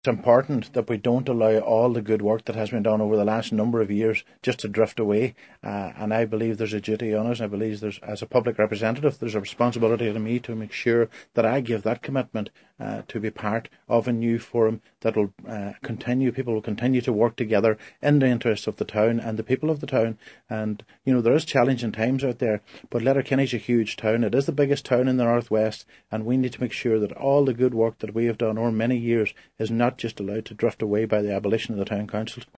important that we don't allow all the good work that has been done over the last number of years just to drift away. And I believe there's a duty on us. I believe there's, as a public representative, there's a responsibility to me to make sure that I give that commitment to be part of a new forum that will continue. People will continue to work together in the interests of the town and the people of the town. And, there is challenging times out there, but Letterkenny's a huge town. It is the biggest town in the northwest, and we need to make sure that all the good work that we have done over many years is not just allowed to drift away by the abolition of the town councils.